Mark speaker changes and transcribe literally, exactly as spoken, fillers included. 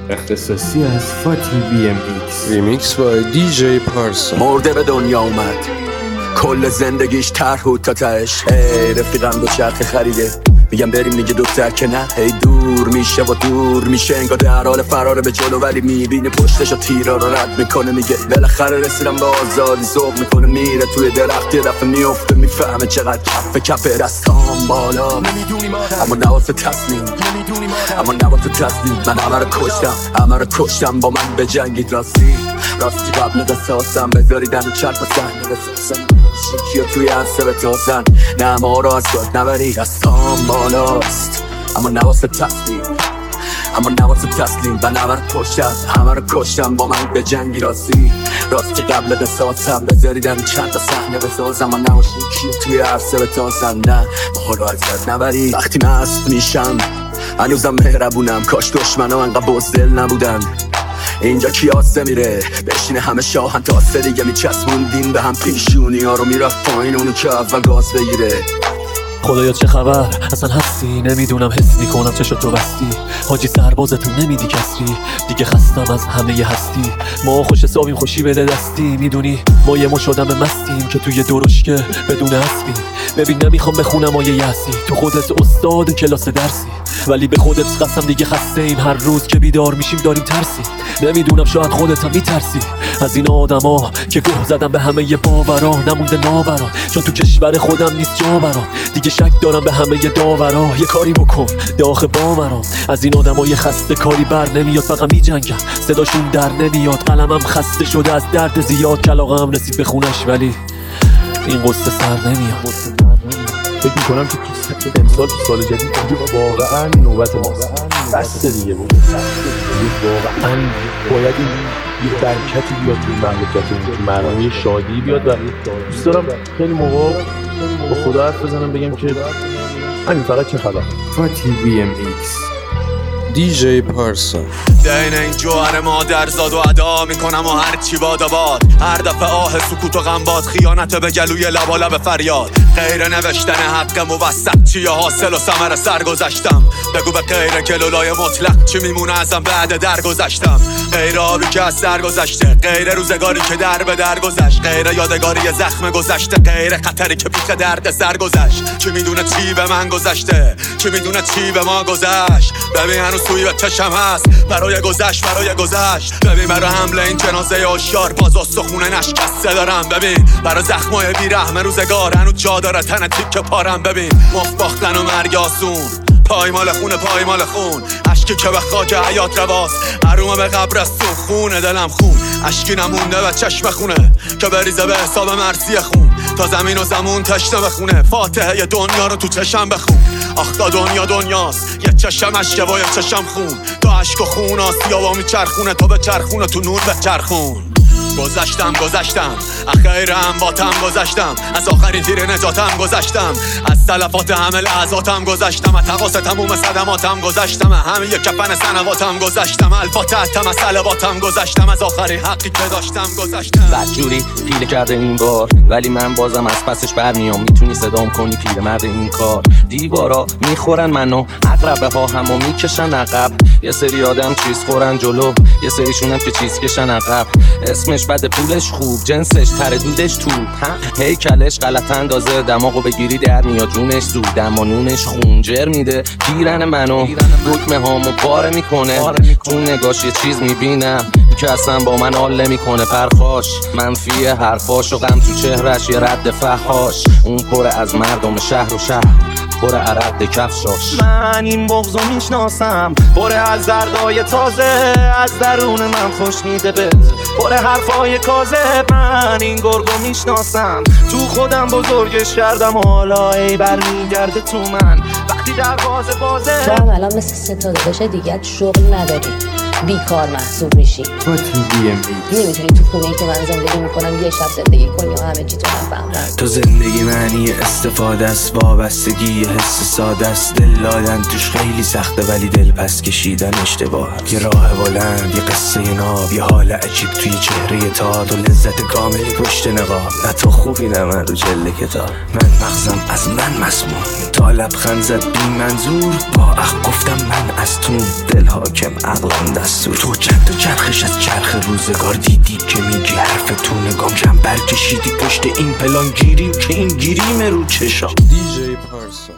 Speaker 1: اختصاصی از فاتی بی ام ایکس،
Speaker 2: ریمیکس با دی جی پارسا.
Speaker 3: مرده به دنیا اومد، کل زندگیش طرح و تا تهش. ای رفیقم دو چرخ خریده، میگم بریم میگه دکتر که نه. هی دور میشه و دور میشه، انگار در حال فراره به جلو، ولی میبینه پشتشو تیرا رو رد میکنه. میگه بالاخره رسیدم به آزادی، ذوق میکنه میره توی درخت، یه دفعه میفته میفهمه چقدر کف کف دستام بالا. اما نواسه تسلیم، اما نواسه تسلیم. من همه رو کشتم، همه رو کشتم با من به جنگید. راستی راستی قبل قصاصم بذاریدن و چرپ سحنه بسازن، شیکی و توی عرصه بتازن. نه ما رو از گاد نبری، دستام بالاست اما نواسه تسلیم، اما نواسه تسلیم. من همه رو کشتم، همه رو کشتم با من به جنگی. راستی راستی قبل قصاصم بذاریدن چند تا صحنه بسازم. اما نواسه شیکی و توی عرصه بتازن. نه ما رو از گاد نبری. وقتی مست میشم هنوزم مهربونم، کاش دشمنا انقدر بزدل نبودن. اینجا کیاسه میره بشینه همه شاهن، تا سه دیگه میچسبوندین به هم پیشونی ها رو، میرفت پایین اونو که اول گاز بگیره.
Speaker 4: خدایا چه خبر اصلا هستی؟ نمیدونم حس میکنم چشاتو بستی، حاجی سربازتون نمیدی کسری. دیگه خستم از همه ی هستی، ما خوش حسابیم خوشی بده دستی. میدونی ما یه مش آدم مستیم که توی درشکه بدون اسبیم. ببین نمیخوام بخونم آیه یاسی، تو خودت استاد کلاس درسی، ولی به خودت قسم دیگه خسته ایم. هر روز که بیدار میشیم داریم ترسی. نمیدونم شاید خودت هم میترسی از این آدما که گوه زدم به همه ی باورا، نمونده ناوران چون تو کشور خودم نیست جا برام. دیگه شک دارم به همه ی داورا، یه کاری بکن داخ باورام. از این آدمای خسته کاری بر نمیاد، فقط میجنگن صداشون در نمیاد. قلمم خسته شده از درد زیاد، کلاغم رسید به خونش ولی این قصه سر نمیاد.
Speaker 5: فکر میکنم که تو امسال تو سال جدید واقعا نوبت ماست. بس دیگه بود، واقعا باید این یه برکتی بیاد توی مملکتمون، که مردم شادی بیاد. و دوست دارم خیلی موقع با خدا حرف بزنم بگم که همین فقط چه خبر.
Speaker 1: فاتی بی ام ایکس،
Speaker 2: دی جی پارسا.
Speaker 3: دین این جوهر مادر زاد و ادا میکنم و هر چی باد و باد. هر دفعه آه سکوت و غم باد، خیانت به گلوی لبا لب فریاد. غیر نوشتن حق موثق چیه حاصل و ثمر سر گذشتم. بگو به غیر گلولای مطلق چی میمونه ازم بعد در گذشتم. غیر آبی که از سر گذشته، غیر روزگاری که در به در گذشت، غیر یادگاری زخم گذشته، غیر خطری که پیش درد سر گذشت. چی میدونه چی به من گذشته، چی میدونه چی به ما گذشت. ببین هنوز توی به چشم هست برای گذشت، برای گذشت. ببین برای حمله این جنازه آشکار باز استخونه نشکسته دارم. ببین برای زخمای بیرحم روزگار هنوز جا داره تن تیک پارم. ببین مفت باختن و مرگ آسون، پایمال خونه پایمال خون، اشکی که به خاک حیات رواست، حروم به قبرستون. خونه دلم خون، اشکی نمونده به چشم خونه که بریزه به حساب مرسی خون. تا زمین و زمون تشنه بخونه، فاتحه دنیا رو تو چشم بخون. آخ تا دنیا دنیاست، یه چشم اشکه و یه چشم خون. تو اشک و خون آسیابا میچرخونه، تو به چرخونه تو نور به چرخون. گذشتم گذشتم اخیرم باتم گذشتم، از آخرین تیر نجاتم گذشتم، از تلفات همه لحظاتم گذشتم، از تقاس تموم صدماتم گذشتم، همه یک کفن سنواتم گذشتم، الفاتحتم از صلواتم گذشتم، از آخرین حقی که داشتم گذشتم.
Speaker 6: بدجوری پیله کرده این بار، ولی من بازم از پسش برمیام. میتونی صدام کنی پیله مرد این کار. دیوارا میخورن منو، عقربه ها همو میکشن عقب. یه سری آدم چیز خورن جلو، یه سریشونم که چیز کشن عقب. اسمش بد پولش خوب، جنسش تر دودش تو، هیکلش غلط اندازه، دماغو بگیری در میاد جونش زود، دمانونش خونجر میده پیرن منو، دکمه هامو پاره میکنه، تو نگاش یه چیز میبینم که اصلا با من حال نمیکنه. پرخاش منفی حرفاش و غم تو چهرش، یه رد فحاش، اون پر از مردم شهر و شهر، پر عرق کفشاش.
Speaker 7: من این بغضو میشناسم، پر از دردای تازه، از درون من خوش میده بد، پر حرفای کازه. من این گرگو میشناسم، تو خودم بزرگش کردم و حالا ای برمیگرده تو من وقتی دروازه بازه.
Speaker 8: تو هم الان مثل ستاده باشه دیگه شغل نداری، بیکار محسوب میشی. نمیتونی تو خونه‌ای که من زندگی میکنم یه شب زندگی کنی و همه چی تو نفهمم.
Speaker 9: تو زندگی معنی استفاده است، وابستگی حس ساده است، دل دادن توش خیلی سخته ولی دل پس کشیدن اشتباه. یه راه بلند، یه قصه ناب، یه حال عجیب توی چهره تاد و لذت کاملی پشت نقاب. نه تو خوبی نه من رو جلد کتاب، من مغزم از من مسموم، تا لبخند زد بی منظور، با اخ گفتم من از تو، دل حاکم عقلم در دستور. تو چند تا چرخش از چرخ روزگار دیدی که میگی حرف تو نگام جنبر کشیدی پشت این پلان گیری که این گیریم رو چشا.
Speaker 2: دی جی پارسا